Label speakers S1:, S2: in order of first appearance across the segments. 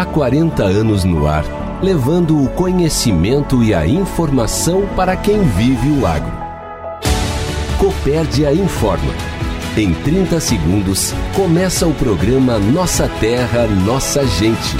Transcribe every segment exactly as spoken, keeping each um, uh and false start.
S1: quarenta anos no ar, levando o conhecimento e a informação para quem vive o agro. Copérdia informa. Em trinta segundos, começa o programa Nossa Terra, Nossa Gente.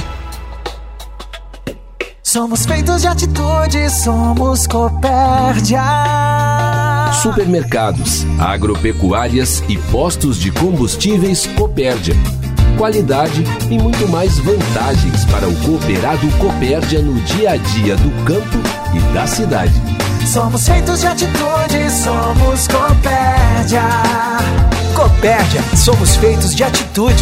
S2: Somos feitos de atitude, somos Copérdia.
S1: Supermercados, agropecuárias e postos de combustíveis Copérdia. Qualidade e muito mais vantagens para o cooperado Copérdia no dia a dia do campo e da cidade.
S2: Somos feitos de atitude, somos Copérdia. Copérdia, somos feitos de atitude.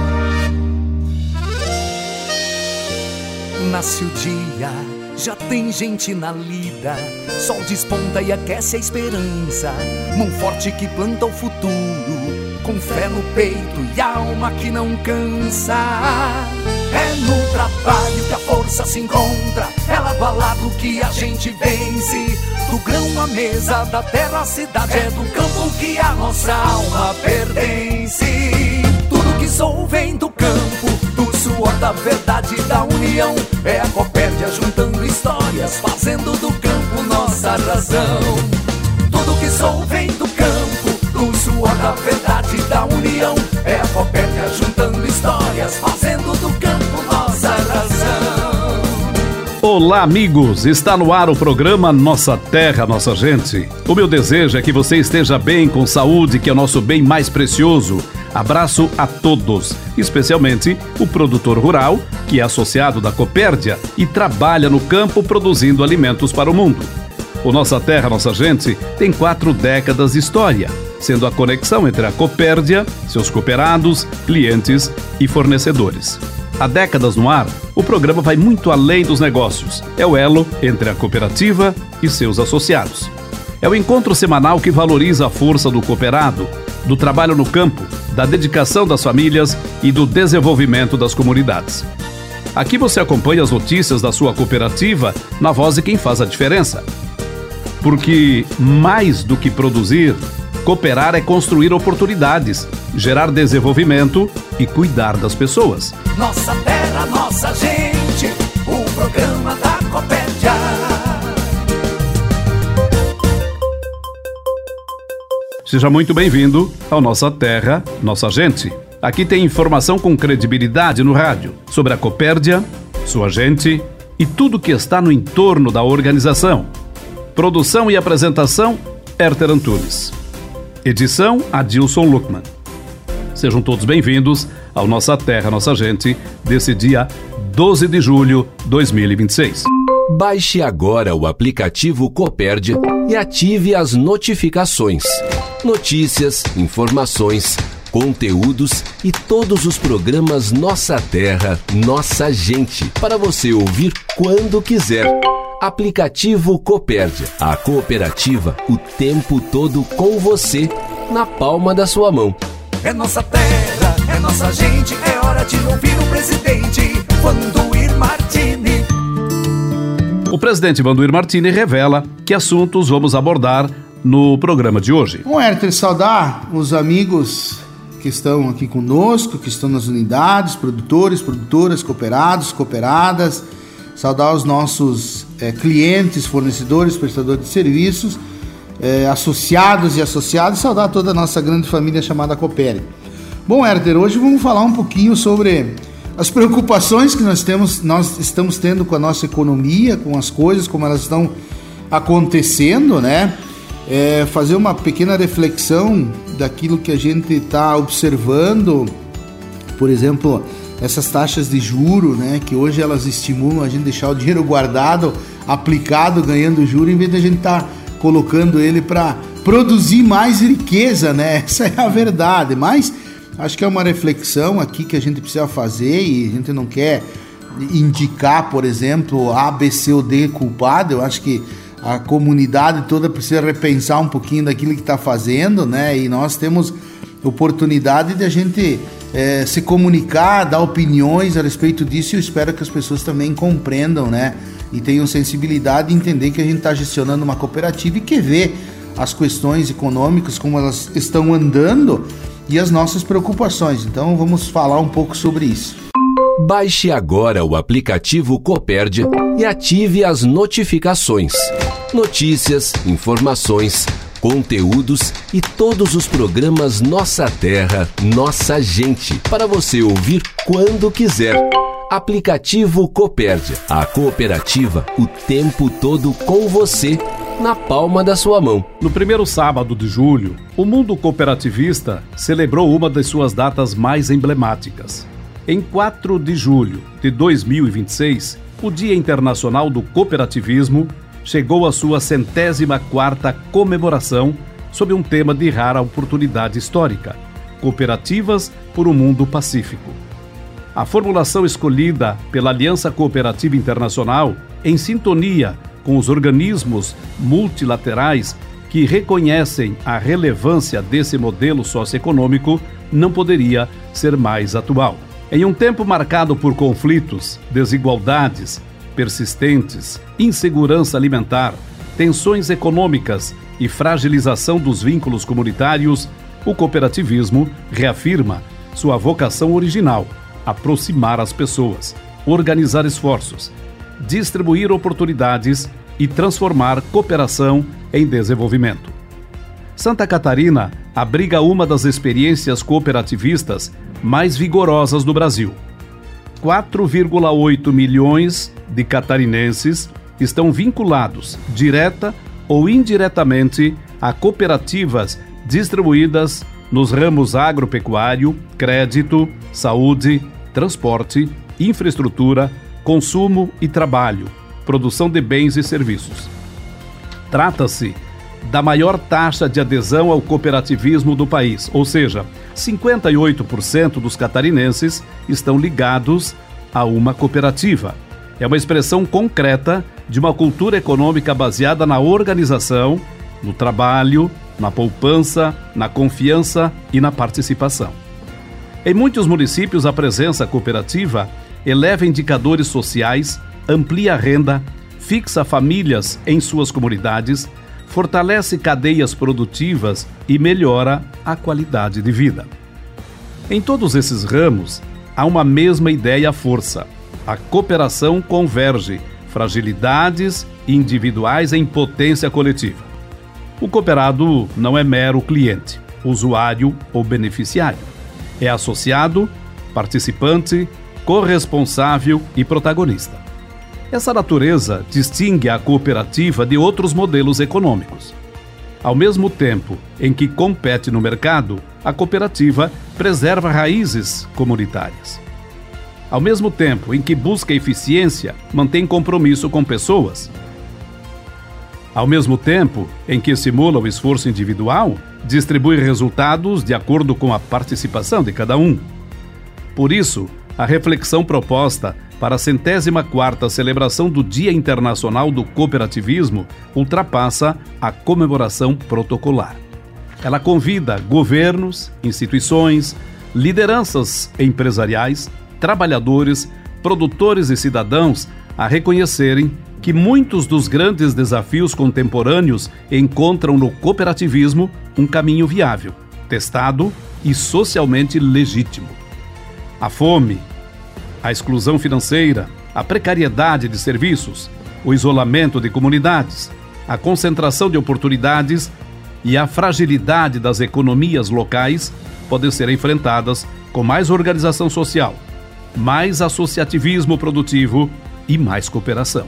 S3: Nasce o dia, já tem gente na lida. Sol desponta e aquece a esperança. Mão forte que planta o futuro, com fé no peito e alma que não cansa. É no trabalho que a força se encontra, é lado a lado que a gente vence. Do grão à mesa, da terra à cidade, é do campo que a nossa alma pertence. Tudo que sou vem do campo, do suor da verdade e da união. É a Copérdia juntando histórias, fazendo do campo nossa razão. Tudo que sou vem do campo, do suor da verdade e da união. É a Copérdia juntando histórias, fazendo do campo nossa razão.
S4: Olá, amigos! Está no ar o programa Nossa Terra, Nossa Gente. O meu desejo é que você esteja bem, com saúde, que é o nosso bem mais precioso. Abraço a todos, especialmente o produtor rural, que é associado da Copérdia e trabalha no campo produzindo alimentos para o mundo. O Nossa Terra, Nossa Gente tem quatro décadas de história, sendo a conexão entre a Copérdia, seus cooperados, clientes e fornecedores. Há décadas no ar, o programa vai muito além dos negócios. É o elo entre a cooperativa e seus associados. É o encontro semanal que valoriza a força do cooperado, do trabalho no campo, da dedicação das famílias e do desenvolvimento das comunidades. Aqui você acompanha as notícias da sua cooperativa na voz de quem faz a diferença. Porque mais do que produzir, cooperar é construir oportunidades, gerar desenvolvimento e cuidar das pessoas.
S3: Nossa terra, nossa gente, o programa da Copérdia.
S4: Seja muito bem-vindo ao Nossa Terra, Nossa Gente. Aqui tem informação com credibilidade no rádio sobre a Copérdia, sua gente e tudo que está no entorno da organização. Produção e apresentação, Herter Antunes. Edição, Adilson Luckman. Sejam todos bem-vindos ao Nossa Terra, Nossa Gente, desse dia doze de julho de dois mil e vinte e seis.
S1: Baixe agora o aplicativo Copérdia e ative as notificações. Notícias, informações, conteúdos e todos os programas Nossa Terra, Nossa Gente, para você ouvir quando quiser. Aplicativo Copérdia, a cooperativa o tempo todo com você, na palma da sua mão.
S3: É nossa terra, é nossa gente, é hora de ouvir o presidente, Vanduir Martini.
S4: O presidente Vanduir Martini revela que assuntos vamos abordar no programa de hoje.
S5: Bom, Herter, saudar os amigos que estão aqui conosco, que estão nas unidades, produtores, produtoras, cooperados, cooperadas, saudar os nossos é, clientes, fornecedores, prestadores de serviços, é, associados e associados, e saudar toda a nossa grande família chamada Copérdia. Bom, Herter, hoje vamos falar um pouquinho sobre as preocupações que nós temos, nós estamos tendo com a nossa economia, com as coisas, como elas estão acontecendo, né? É, fazer uma pequena reflexão daquilo que a gente está observando, por exemplo, essas taxas de juro, né, que hoje elas estimulam a gente deixar o dinheiro guardado, aplicado, ganhando juro, em vez de a gente estar tá colocando ele para produzir mais riqueza, né? Essa é a verdade, mas acho que é uma reflexão aqui que a gente precisa fazer e a gente não quer indicar, por exemplo, A, B, C ou D culpado. Eu acho que a comunidade toda precisa repensar um pouquinho daquilo que está fazendo, né? E nós temos oportunidade de a gente é, se comunicar, dar opiniões a respeito disso, e eu espero que as pessoas também compreendam, né? E tenham sensibilidade de entender que a gente está gestionando uma cooperativa e quer ver as questões econômicas, como elas estão andando e as nossas preocupações. Então vamos falar um pouco sobre isso.
S1: Baixe agora o aplicativo Copérdia e ative as notificações. Notícias, informações, conteúdos e todos os programas Nossa Terra, Nossa Gente, para você ouvir quando quiser. Aplicativo Copérdia, a cooperativa o tempo todo com você, na palma da sua mão.
S4: No primeiro sábado de julho, o mundo cooperativista celebrou uma das suas datas mais emblemáticas. Em quatro de julho de dois mil e vinte e seis, o Dia Internacional do Cooperativismo chegou à sua centésima quarta comemoração sob um tema de rara oportunidade histórica: Cooperativas por um Mundo Pacífico. A formulação escolhida pela Aliança Cooperativa Internacional, em sintonia com os organismos multilaterais que reconhecem a relevância desse modelo socioeconômico, não poderia ser mais atual. Em um tempo marcado por conflitos, desigualdades persistentes, insegurança alimentar, tensões econômicas e fragilização dos vínculos comunitários, o cooperativismo reafirma sua vocação original: aproximar as pessoas, organizar esforços, distribuir oportunidades e transformar cooperação em desenvolvimento. Santa Catarina abriga uma das experiências cooperativistas mais vigorosas do Brasil. quatro vírgula oito milhões de catarinenses estão vinculados, direta ou indiretamente, a cooperativas distribuídas nos ramos agropecuário, crédito, saúde, transporte, infraestrutura, consumo e trabalho, produção de bens e serviços. Trata-se da maior taxa de adesão ao cooperativismo do país, ou seja, cinquenta e oito por cento dos catarinenses estão ligados a uma cooperativa. É uma expressão concreta de uma cultura econômica baseada na organização, no trabalho, na poupança, na confiança e na participação. Em muitos municípios, a presença cooperativa eleva indicadores sociais, amplia a renda, fixa famílias em suas comunidades, fortalece cadeias produtivas e melhora a qualidade de vida. Em todos esses ramos, há uma mesma ideia à força: a cooperação converge fragilidades individuais em potência coletiva. O cooperado não é mero cliente, usuário ou beneficiário. É associado, participante, corresponsável e protagonista. Essa natureza distingue a cooperativa de outros modelos econômicos. Ao mesmo tempo em que compete no mercado, a cooperativa preserva raízes comunitárias. Ao mesmo tempo em que busca eficiência, mantém compromisso com pessoas. Ao mesmo tempo em que estimula o esforço individual, distribui resultados de acordo com a participação de cada um. Por isso, a reflexão proposta para a centésima quarta celebração do Dia Internacional do Cooperativismo ultrapassa a comemoração protocolar. Ela convida governos, instituições, lideranças empresariais, trabalhadores, produtores e cidadãos a reconhecerem que muitos dos grandes desafios contemporâneos encontram no cooperativismo um caminho viável, testado e socialmente legítimo. A fome, a exclusão financeira, a precariedade de serviços, o isolamento de comunidades, a concentração de oportunidades e a fragilidade das economias locais podem ser enfrentadas com mais organização social, mais associativismo produtivo e mais cooperação.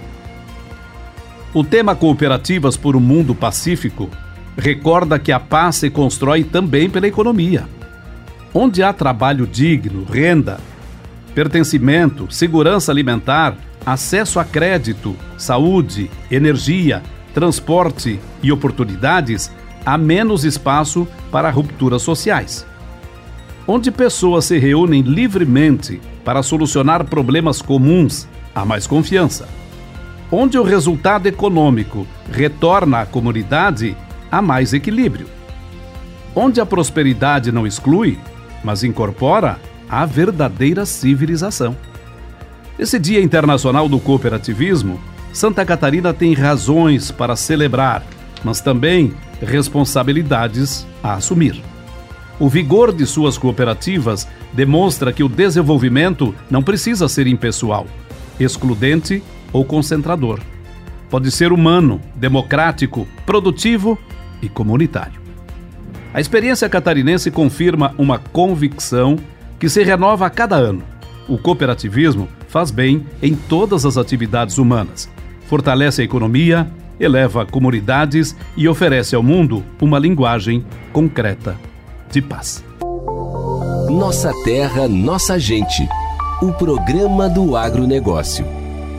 S4: O tema Cooperativas por um Mundo Pacífico recorda que a paz se constrói também pela economia. Onde há trabalho digno, renda, pertencimento, segurança alimentar, acesso a crédito, saúde, energia, transporte e oportunidades, há menos espaço para rupturas sociais. Onde pessoas se reúnem livremente para solucionar problemas comuns, há mais confiança. Onde o resultado econômico retorna à comunidade, há mais equilíbrio. Onde a prosperidade não exclui, mas incorpora, há verdadeira civilização. Nesse Dia Internacional do Cooperativismo, Santa Catarina tem razões para celebrar, mas também responsabilidades a assumir. O vigor de suas cooperativas demonstra que o desenvolvimento não precisa ser impessoal, excludente ou concentrador. Pode ser humano, democrático, produtivo e comunitário. A experiência catarinense confirma uma convicção que se renova a cada ano. O cooperativismo faz bem em todas as atividades humanas, fortalece a economia, eleva comunidades e oferece ao mundo uma linguagem concreta de paz.
S1: Nossa Terra, Nossa Gente. O programa do agronegócio.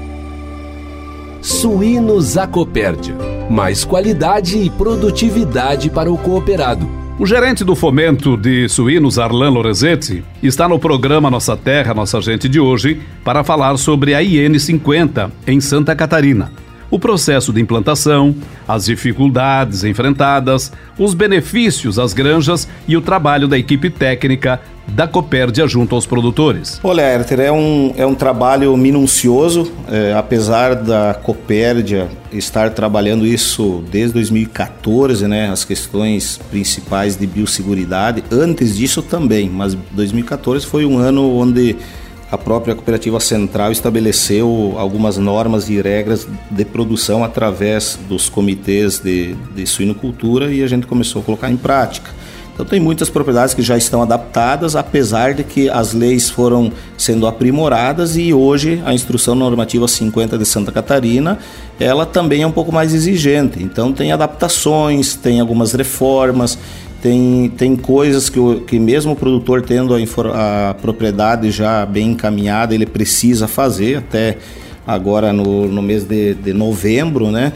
S1: Suínos Acopérdia. Mais qualidade e produtividade para o cooperado.
S4: O gerente do fomento de suínos, Arlan Lorenzetti, está no programa Nossa Terra, Nossa Gente de hoje para falar sobre a I N cinquenta em Santa Catarina. O processo de implantação, as dificuldades enfrentadas, os benefícios às granjas e o trabalho da equipe técnica da Copérdia junto aos produtores.
S6: Olha, Herter, é um, é um trabalho minucioso, é, apesar da Copérdia estar trabalhando isso desde dois mil e catorze, né, as questões principais de biosseguridade, antes disso também, mas dois mil e catorze foi um ano onde a própria Cooperativa Central estabeleceu algumas normas e regras de produção através dos comitês de, de suinocultura e a gente começou a colocar em prática. Então tem muitas propriedades que já estão adaptadas, apesar de que as leis foram sendo aprimoradas e hoje a Instrução Normativa cinquenta de Santa Catarina, ela também é um pouco mais exigente. Então tem adaptações, tem algumas reformas, Tem, tem coisas que, o, que mesmo o produtor tendo a, infor, a propriedade já bem encaminhada, ele precisa fazer até agora no, no mês de, de novembro, né?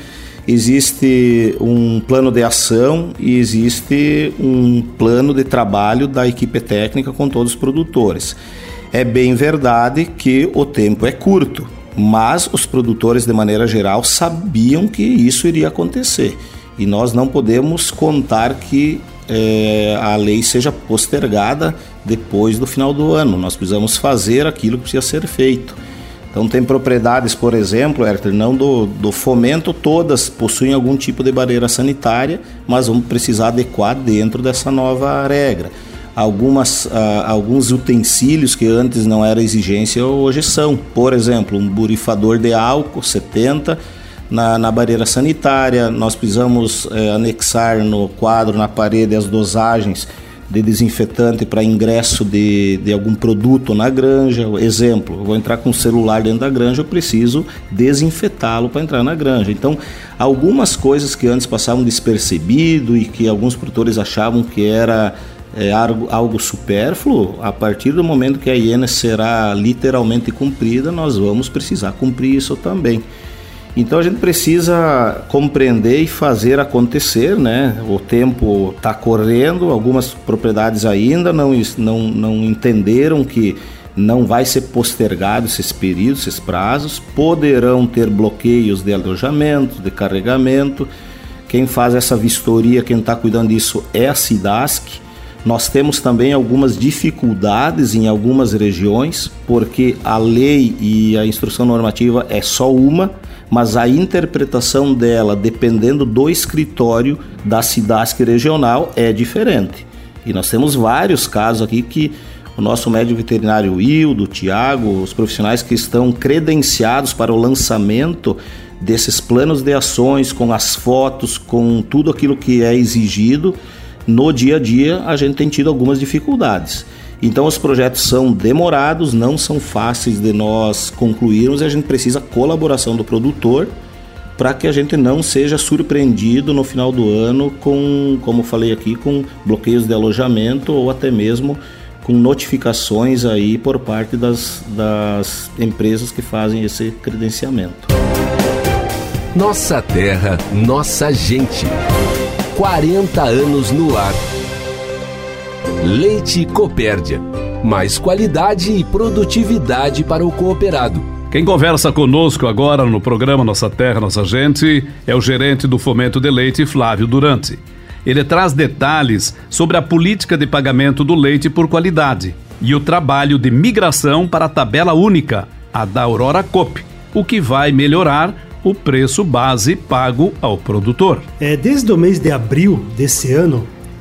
S6: Existe um plano de ação e existe um plano de trabalho da equipe técnica com todos os produtores. É bem verdade que o tempo é curto, mas os produtores de maneira geral sabiam que isso iria acontecer e nós não podemos contar que É, a lei seja postergada depois do final do ano. Nós precisamos fazer aquilo que precisa ser feito. Então tem propriedades, por exemplo, Herter, não do, do fomento, todas possuem algum tipo de barreira sanitária, mas vamos precisar adequar dentro dessa nova regra. Algumas, ah, alguns utensílios que antes não era exigência, hoje são. Por exemplo, um borrifador de álcool setenta, Na, na barreira sanitária, nós precisamos é, anexar no quadro, na parede, as dosagens de desinfetante para ingresso de, de algum produto na granja. Exemplo, eu vou entrar com um celular dentro da granja, eu preciso desinfetá-lo para entrar na granja. Então, algumas coisas que antes passavam despercebido e que alguns produtores achavam que era é, algo, algo supérfluo, a partir do momento que a I N será literalmente cumprida, nós vamos precisar cumprir isso também. Então a gente precisa compreender e fazer acontecer, né? O tempo está correndo, algumas propriedades ainda não, não, não entenderam que não vai ser postergado esses períodos, esses prazos, poderão ter bloqueios de alojamento, de carregamento. Quem faz essa vistoria, quem está cuidando disso é a SIDASC. Nós temos também algumas dificuldades em algumas regiões, porque a lei e a instrução normativa é só uma, mas a interpretação dela, dependendo do escritório da SIDASC regional, é diferente. E nós temos vários casos aqui que o nosso médico veterinário Wildo, o Tiago, os profissionais que estão credenciados para o lançamento desses planos de ações, com as fotos, com tudo aquilo que é exigido, no dia a dia a gente tem tido algumas dificuldades. Então os projetos são demorados, não são fáceis de nós concluirmos e a gente precisa da colaboração do produtor para que a gente não seja surpreendido no final do ano com, como falei aqui, com bloqueios de alojamento ou até mesmo com notificações aí por parte das, das empresas que fazem esse credenciamento.
S1: Nossa Terra, Nossa Gente. quarenta anos no ar. Leite Copérdia. Mais qualidade e produtividade para o cooperado.
S4: Quem conversa conosco agora no programa Nossa Terra, Nossa Gente é o gerente do Fomento de Leite, Flávio Durante. Ele traz detalhes sobre a política de pagamento do leite por qualidade e o trabalho de migração para a tabela única, a da Aurora Coop, o que vai melhorar o preço base pago ao produtor.
S7: É, desde o mês de abril desse ano,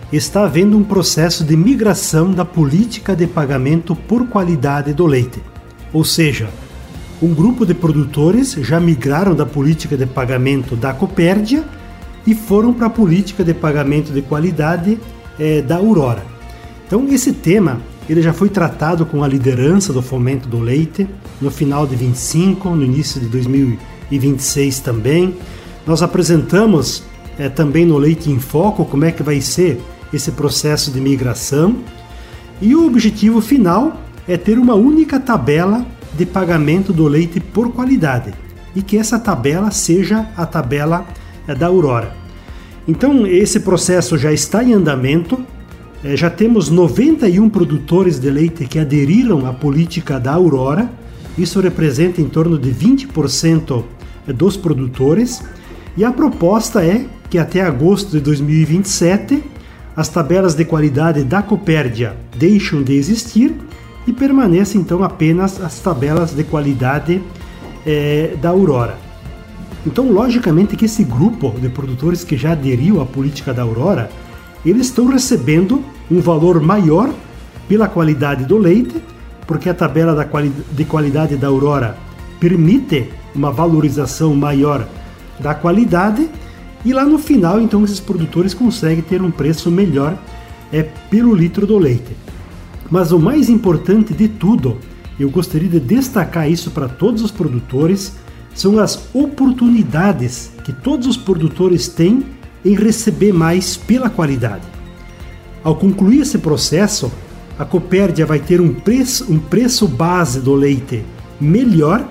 S7: está havendo um processo de migração da política de pagamento por qualidade do leite. Ou seja, um grupo de produtores já migraram da política de pagamento da Copérdia e foram para a política de pagamento de qualidade eh, da Aurora. Então esse tema ele já foi tratado com a liderança do fomento do leite no final de vinte e cinco, no início de dois mil e vinte e seis também. Nós apresentamos eh, também no Leite em Foco como é que vai ser esse processo de migração, e o objetivo final é ter uma única tabela de pagamento do leite por qualidade e que essa tabela seja a tabela da Aurora. Então esse processo já está em andamento, já temos noventa e um produtores de leite que aderiram à política da Aurora, isso representa em torno de vinte por cento dos produtores, e a proposta é que até agosto de dois mil e vinte e sete as tabelas de qualidade da Copérdia deixam de existir e permanecem então apenas as tabelas de qualidade eh, da Aurora. Então, logicamente que esse grupo de produtores que já aderiu à política da Aurora, eles estão recebendo um valor maior pela qualidade do leite, porque a tabela da quali- de qualidade da Aurora permite uma valorização maior da qualidade, e lá no final, então, esses produtores conseguem ter um preço melhor é, pelo litro do leite. Mas o mais importante de tudo, eu gostaria de destacar isso para todos os produtores, são as oportunidades que todos os produtores têm em receber mais pela qualidade. Ao concluir esse processo, a Copérdia vai ter um preço, um preço base do leite melhor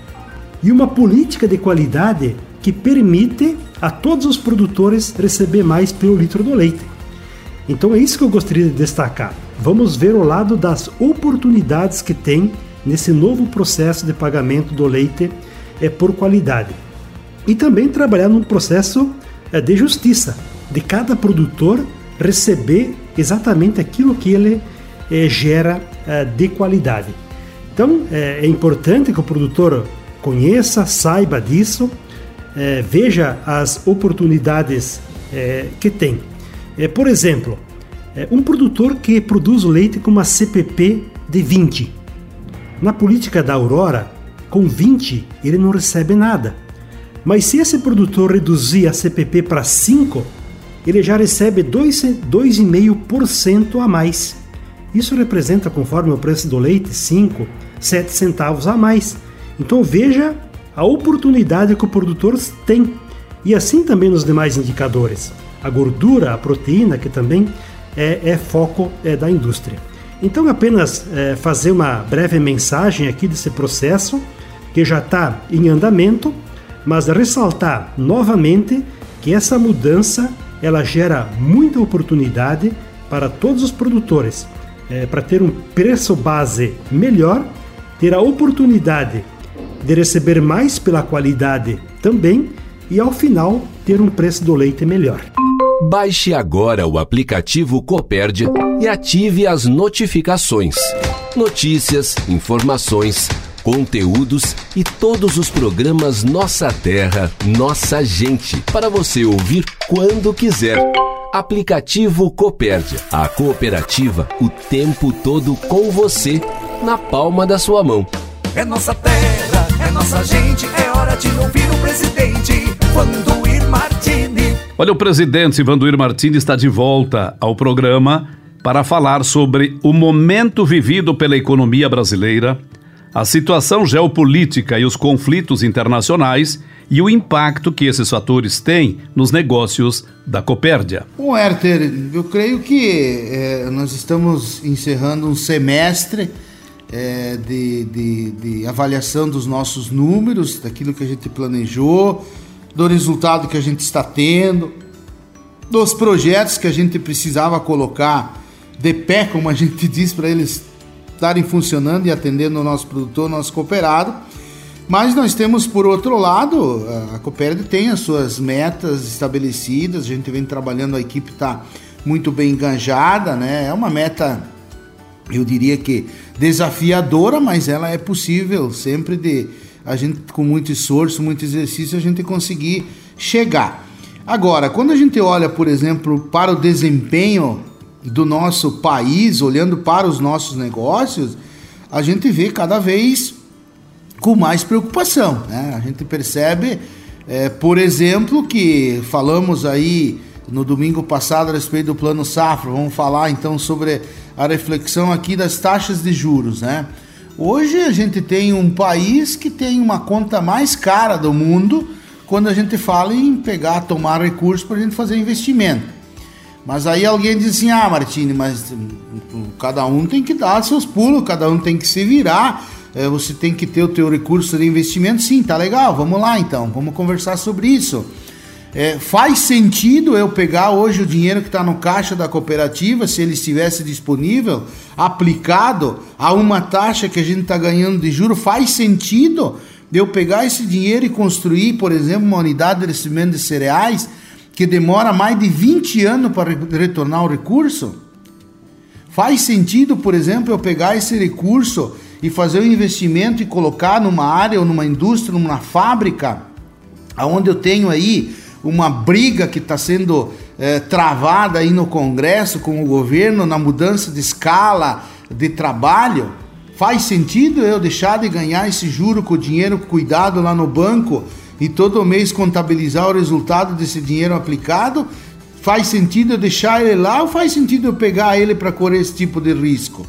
S7: e uma política de qualidade que permite a todos os produtores receber mais pelo litro do leite. Então é isso que eu gostaria de destacar. Vamos ver o lado das oportunidades que tem nesse novo processo de pagamento do leite é, por qualidade. E também trabalhar num processo é, de justiça, de cada produtor receber exatamente aquilo que ele é, gera é, de qualidade. Então é, é importante que o produtor conheça, saiba disso, É, veja as oportunidades é, que tem. É, por exemplo, é, um produtor que produz o leite com uma C P P de vinte. Na política da Aurora, com vinte ele não recebe nada. Mas se esse produtor reduzir a C P P para cinco, ele já recebe dois vírgula cinco por cento a mais. Isso representa, conforme o preço do leite, cinco, sete centavos a mais. Então veja a oportunidade que o produtor tem, e assim também nos demais indicadores, a gordura, a proteína, que também é, é foco é, da indústria. Então apenas é, fazer uma breve mensagem aqui desse processo que já está em andamento, mas ressaltar novamente que essa mudança ela gera muita oportunidade para todos os produtores, é, para ter um preço base melhor, ter a oportunidade de receber mais pela qualidade também e ao final ter um preço do leite melhor.
S1: Baixe agora o aplicativo Copérdia e ative as notificações. Notícias, informações, conteúdos e todos os programas Nossa Terra, Nossa Gente, para você ouvir quando quiser. Aplicativo Copérdia, a cooperativa o tempo todo com você, na palma da sua mão.
S3: É nossa terra, é nossa gente, é hora de ouvir o presidente Vanduir Martini.
S4: Olha, o presidente Vanduir Martini está de volta ao programa para falar sobre o momento vivido pela economia brasileira, a situação geopolítica e os conflitos internacionais e o impacto que esses fatores têm nos negócios da Copérdia.
S5: Bom, Herter, eu creio que é, nós estamos encerrando um semestre É, de, de, de avaliação dos nossos números, daquilo que a gente planejou, do resultado que a gente está tendo, dos projetos que a gente precisava colocar de pé, como a gente diz, para eles estarem funcionando e atendendo o nosso produtor, o nosso cooperado. Mas nós temos, por outro lado, a Copérdia tem as suas metas estabelecidas, a gente vem trabalhando, a equipe está muito bem enganjada, né? É uma meta, eu diria que desafiadora, mas ela é possível sempre de a gente, com muito esforço, muito exercício, a gente conseguir chegar. Agora, quando a gente olha, por exemplo, para o desempenho do nosso país, olhando para os nossos negócios, a gente vê cada vez com mais preocupação, né? A gente percebe, é, por exemplo, que falamos aí no domingo passado a respeito do Plano Safra, vamos falar então sobre a reflexão aqui das taxas de juros, né? Hoje a gente tem um país que tem uma conta mais cara do mundo quando a gente fala em pegar, tomar recursos para a gente fazer investimento. Mas aí alguém diz assim, ah, Martini, mas cada um tem que dar seus pulos, cada um tem que se virar, é, você tem que ter o teu recurso de investimento. Sim, tá legal, vamos lá então, vamos conversar sobre isso. É, faz sentido eu pegar hoje o dinheiro que está no caixa da cooperativa, se ele estivesse disponível, aplicado a uma taxa que a gente está ganhando de juros, faz sentido de eu pegar esse dinheiro e construir, por exemplo, uma unidade de recebimento de cereais que demora mais de vinte anos para retornar o recurso? Faz sentido, por exemplo, eu pegar esse recurso e fazer um investimento e colocar numa área ou numa indústria, numa fábrica, onde eu tenho aí uma briga que está sendo é, travada aí no Congresso com o governo na mudança de escala de trabalho? Faz sentido eu deixar de ganhar esse juro com o dinheiro cuidado lá no banco e todo mês contabilizar o resultado desse dinheiro aplicado? Faz sentido eu deixar ele lá ou faz sentido eu pegar ele para correr esse tipo de risco?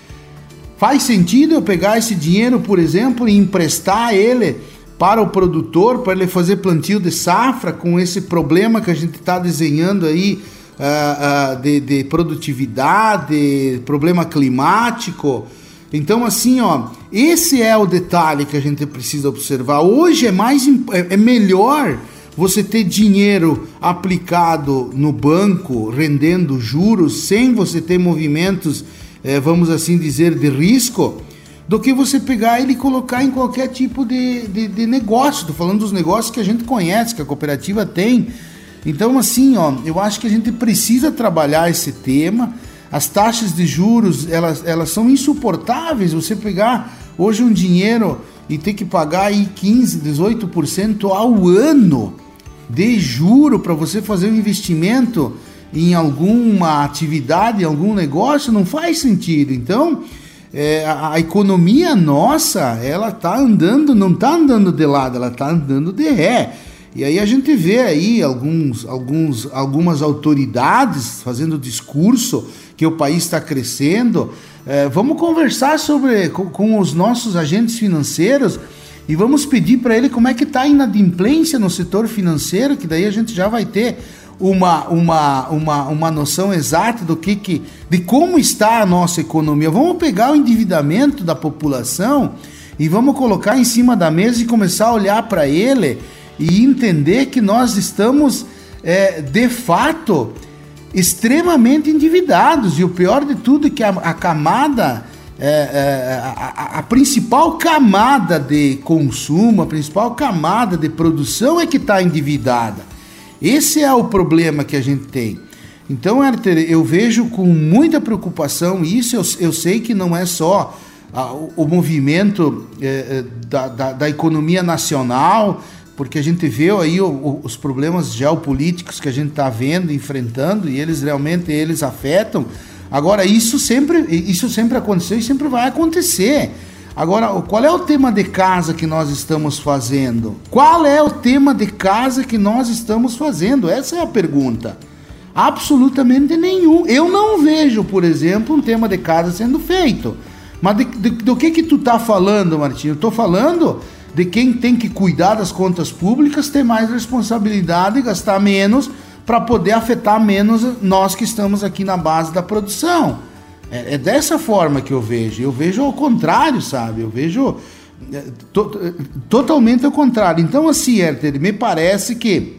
S5: Faz sentido eu pegar esse dinheiro, por exemplo, e emprestar ele para o produtor, para ele fazer plantio de safra com esse problema que a gente está desenhando aí uh, uh, de, de produtividade, problema climático? Então, assim, ó, esse é o detalhe que a gente precisa observar. Hoje é mais é melhor você ter dinheiro aplicado no banco, rendendo juros, sem você ter movimentos, é, vamos assim dizer, de risco, do que você pegar ele e colocar em qualquer tipo de, de, de negócio. Estou falando dos negócios que a gente conhece, que a cooperativa tem. Então, assim, ó, eu acho que a gente precisa trabalhar esse tema. As taxas de juros, elas, elas são insuportáveis. Você pegar hoje um dinheiro e ter que pagar aí quinze, dezoito por cento ao ano de juro para você fazer um investimento em alguma atividade, em algum negócio, não faz sentido. Então, é, a, a economia nossa, ela está andando, não está andando de lado, ela está andando de ré. E aí a gente vê aí alguns, alguns, algumas autoridades fazendo discurso que o país está crescendo. É, vamos conversar sobre, com, com os nossos agentes financeiros e vamos pedir para ele como é que está a inadimplência no setor financeiro, que daí a gente já vai ter uma, uma, uma, uma noção exata do que, que, de como está a nossa economia. Vamos pegar o endividamento da população e vamos colocar em cima da mesa e começar a olhar para ele e entender que nós estamos, é, de fato, extremamente endividados. E o pior de tudo é que a, a camada, é, é, a, a principal camada de consumo, a principal camada de produção é que está endividada. Esse é o problema que a gente tem. Então, Herter, eu vejo com muita preocupação isso. Eu, eu sei que não é só a, o, o movimento é, da, da, da economia nacional, porque a gente vê aí o, o, os problemas geopolíticos que a gente está vendo, enfrentando, e eles realmente eles afetam. Agora, isso sempre, isso sempre aconteceu e sempre vai acontecer. Agora, qual é o tema de casa que nós estamos fazendo? Qual é o tema de casa que nós estamos fazendo? Essa é a pergunta. Absolutamente nenhum. Eu não vejo, por exemplo, um tema de casa sendo feito. Mas de, de, do que que tu tá falando, Martinho? Eu tô falando de quem tem que cuidar das contas públicas, ter mais responsabilidade e gastar menos para poder afetar menos nós que estamos aqui na base da produção. É, é dessa forma que eu vejo. Eu vejo ao contrário, sabe? Eu vejo é, to, totalmente ao contrário. Então, assim, Herter, me parece que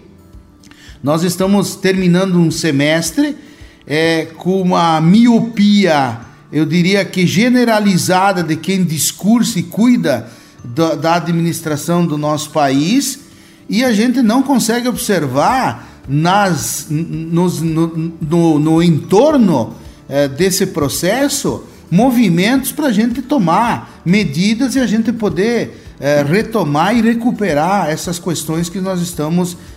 S5: nós estamos terminando um semestre é, com uma miopia, eu diria que generalizada, de quem discursa e cuida da, da administração do nosso país, e a gente não consegue observar nas, nos, no, no, no entorno é, desse processo movimentos para a gente tomar medidas e a gente poder é, retomar e recuperar essas questões que nós estamos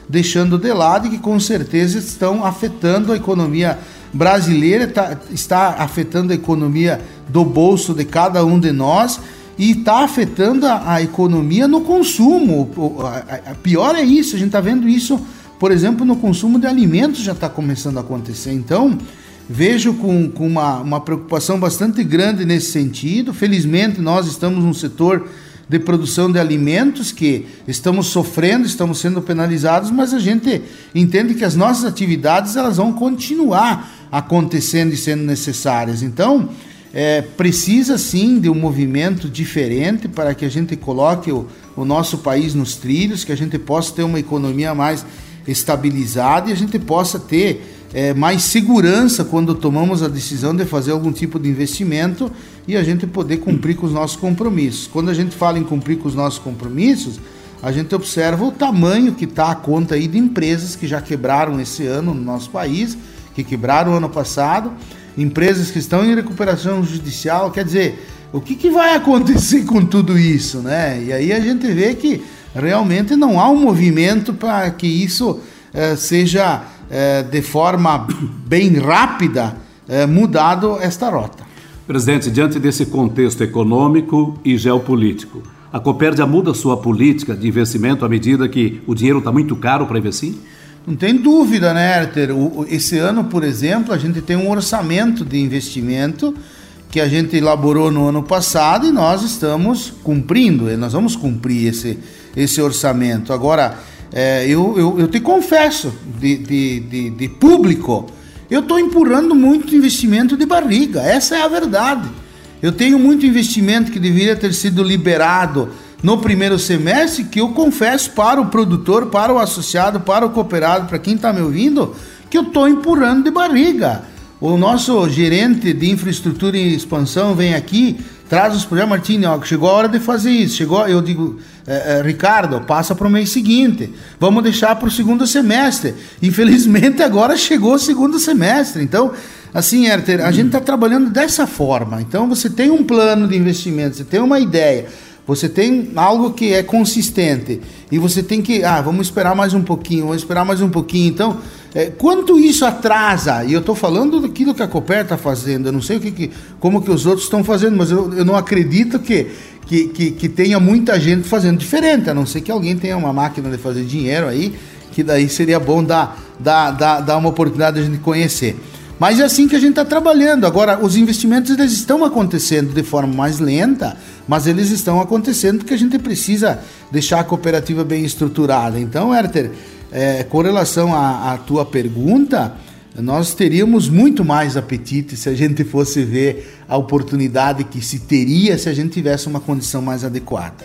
S5: deixando de lado e que com certeza estão afetando a economia brasileira, tá, está afetando a economia do bolso de cada um de nós e está afetando a, a economia no consumo. A, a, a pior é isso, a gente está vendo isso, por exemplo, no consumo de alimentos já está começando a acontecer. Então, vejo com, com uma, uma preocupação bastante grande nesse sentido. Felizmente, nós estamos num setor de produção de alimentos que estamos sofrendo, estamos sendo penalizados, mas a gente entende que as nossas atividades elas vão continuar acontecendo e sendo necessárias. Então, é, precisa sim de um movimento diferente para que a gente coloque o, o nosso país nos trilhos, que a gente possa ter uma economia mais estabilizada e a gente possa ter é, mais segurança quando tomamos a decisão de fazer algum tipo de investimento e a gente poder cumprir com os nossos compromissos. Quando a gente fala em cumprir com os nossos compromissos, a gente observa o tamanho que está a conta aí de empresas que já quebraram esse ano no nosso país, que quebraram ano passado, empresas que estão em recuperação judicial. Quer dizer, o que, que vai acontecer com tudo isso, né? E aí a gente vê que realmente não há um movimento para que isso eh, seja eh, de forma bem rápida eh, mudado esta rota.
S4: Presidente, diante desse contexto econômico e geopolítico, a Copérdia muda sua política de investimento à medida que o dinheiro está muito caro para investir?
S5: Não tem dúvida, né, Herter? Esse ano, por exemplo, a gente tem um orçamento de investimento que a gente elaborou no ano passado e nós estamos cumprindo, nós vamos cumprir esse, esse orçamento. Agora, é, eu, eu, eu te confesso, de, de, de, de público, eu estou empurrando muito investimento de barriga, essa é a verdade. Eu tenho muito investimento que deveria ter sido liberado no primeiro semestre, que eu confesso para o produtor, para o associado, para o cooperado, para quem está me ouvindo, que eu estou empurrando de barriga. O nosso gerente de infraestrutura e expansão vem aqui, traz os projetos, Martini, ó, chegou a hora de fazer isso, chegou, eu digo, é, é, Ricardo, passa para o mês seguinte, vamos deixar para o segundo semestre. Infelizmente agora chegou o segundo semestre, então, assim, Herter, a gente está trabalhando dessa forma. Então você tem um plano de investimento, você tem uma ideia, você tem algo que é consistente e você tem que, ah, vamos esperar mais um pouquinho, vamos esperar mais um pouquinho. Então, é, quanto isso atrasa, e eu estou falando daquilo que a Cooper está fazendo, eu não sei o que, que, como que os outros estão fazendo, mas eu, eu não acredito que, que, que, que tenha muita gente fazendo diferente, a não ser que alguém tenha uma máquina de fazer dinheiro aí, que daí seria bom dar, dar, dar, dar uma oportunidade de a gente conhecer. Mas é assim que a gente está trabalhando. Agora, os investimentos eles estão acontecendo de forma mais lenta, mas eles estão acontecendo porque a gente precisa deixar a cooperativa bem estruturada. Então, Herter, é, com relação à, à tua pergunta, nós teríamos muito mais apetite se a gente fosse ver a oportunidade que se teria se a gente tivesse uma condição mais adequada.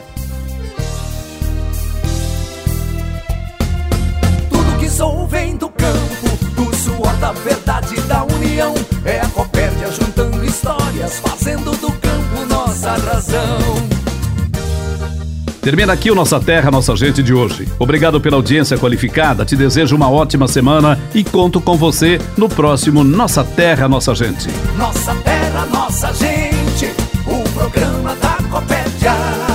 S3: Tudo que sou vem do campo, do suor da verdade da união. É a Copérdia juntando histórias, fazendo do campo nossa razão.
S4: Termina aqui o Nossa Terra, Nossa Gente de hoje. Obrigado pela audiência qualificada, te desejo uma ótima semana e conto com você no próximo Nossa Terra, Nossa Gente.
S3: Nossa Terra, Nossa Gente, o programa da Copérdia.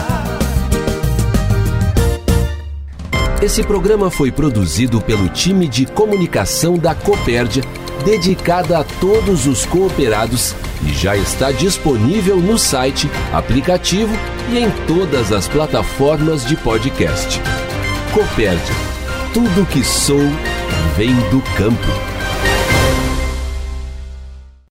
S1: Esse programa foi produzido pelo time de comunicação da Copérdia, dedicada a todos os cooperados, e já está disponível no site, aplicativo e em todas as plataformas de podcast. Copérdia, tudo que sou vem do campo.